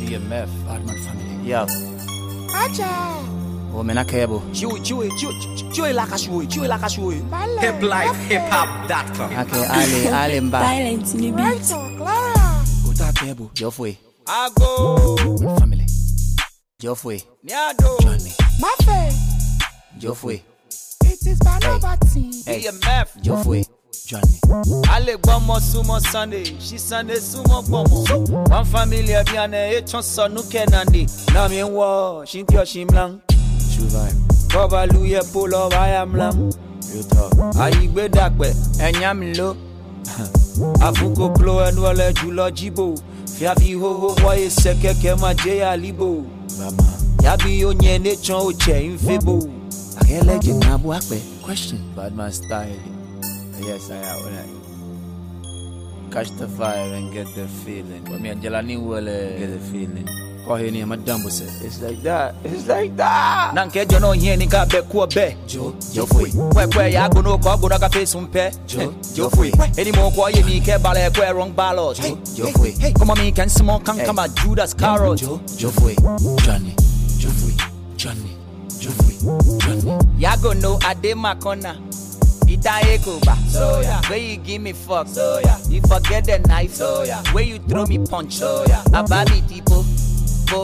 BMF, Badman family. Yo. Acha. Oh, man, I care, bro. Chewy laka showy. HipLifeHipHop.com. Okay, Ali Mba. Silence in the beat. Right on, Clara. Uta kebo. Jofwe. I go. Family. Jofwe. Niado. Johnny. Mafe. Jofwe. It is Banabati. Hey. BMF. Jofwe. Johnny. Ale gbomo sumo Sunday. She Sunday sumo gbomo. One family biane echon sonu kenandi. Na mi wo shintio shimlang. True vibe. Kobaluye pull up I am lam. Real talk. Ayigbe dakpe enyam lo. Afuko klo enwele julo jibo. Fiafi ho ho boy sekeke ma je alibo. Mama. Yabi onye nechon oche infebo. Akele jinabu akpe. Question. Badman style. Yes, I have. Catch the fire and get the feeling. But me and Jelani will get the feeling. Call here near my dumbo set. It's like that. It's like that. Nanke jono here ni ka be ku be. Jofwe. Kwe ya go no ko go na ka face umpe. Jofwe. Any more ko ye ni ke bale kwe wrong ballot. Jofwe. Come on me can small can come at Judas Carrot. Jofwe. Johnny. Jofwe. Johnny. Jofwe. Johnny. Ya go no ade makona. Ita ekoba. So yeah. Where you give me fuck. So yeah. You forget the knife. So yeah. Where you throw me punch. So yeah. Ababi tipo. Po.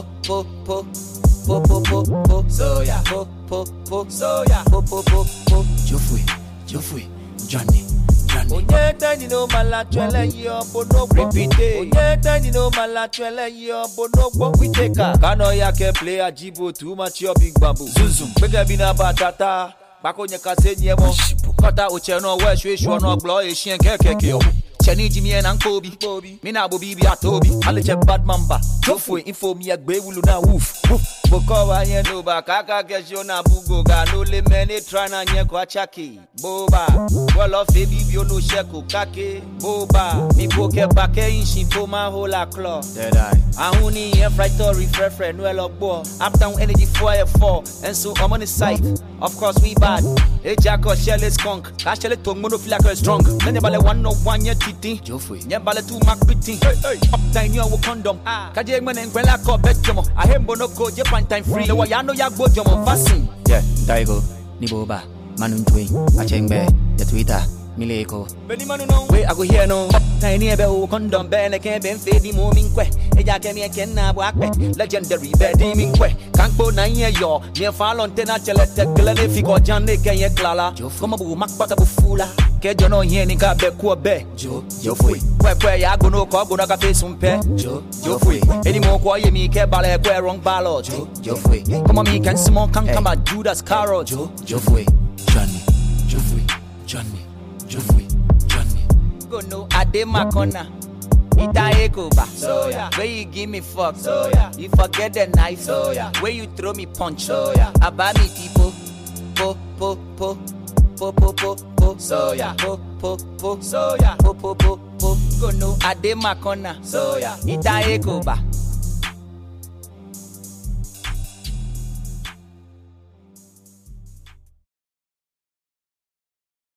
So yeah. Po. So yeah. Po. Jofwe. Johnny. Onye tani no malatwele yo bono repeat. Onye tani no malatwele yo bono gbo kwiteka. Kano yake play ajibo too much your big bamboo. Zuzum. Bege bina batata. Bako nye kase nye mo. Kota uche no we shwe no glo e shien keke yo. Cheni jimi en ankobi. Mina bo bibi atobi. Aleche bad mamba. Jofwe info mi agbe wulu na woof. Boko wa nye no ba kaka kesho na bugo ga no le mene try na nye kwa chaki. Boba. Well off e bibi no sheko kake. Boba. Mi boke bake inshi to ma hola claw. Dead eye. Ahuni en fractory frefre no elogbo. Uptown energy 4F4. And so I'm on the site. Of course we bad. E jako shell skunk. Ka shell tongue mono feel like strong. Nene bale 101 ye titi. Jofwe. Nye bale 2 mark pretty. Hey. Uptime you with condom. Kaje ngmen enkwela ko betjomo. Ahembo no go je time free. No ya no ya go jomo vaccine. Yeah, Daigo. Niboba. Manunjwe. Achengbe. The Twitter. Mileko. Beni manu no. We I go here no. Tiny ebe o condom be ne ken ben fe di mo minkwe. Eja ke mi ken na bo akpe. Legendary be di minkwe. Kankpo na ye yo. Me falon tena chele tekle ne fi ko jan ne ken ye klala. Koma bu makpata bu fula. Ke jono here ni ka be ku be. Jofwe. Kwe ya go no ko go na ka face umpe. Jofwe. Any more ko ye mi ke bale kwe wrong ballot. Jofwe. Come on me can small can come at Judas Carrot. Jofwe. Johnny. Johnny. Go no ade makona. Ita ekoba. So yeah. Where you give me fuck. So yeah. You forget the knife. So yeah. Where you throw me punch. So yeah. Abami tipo. Po. So yeah. Po. So yeah. Po. Go no ade makona. So yeah. Ita ekoba.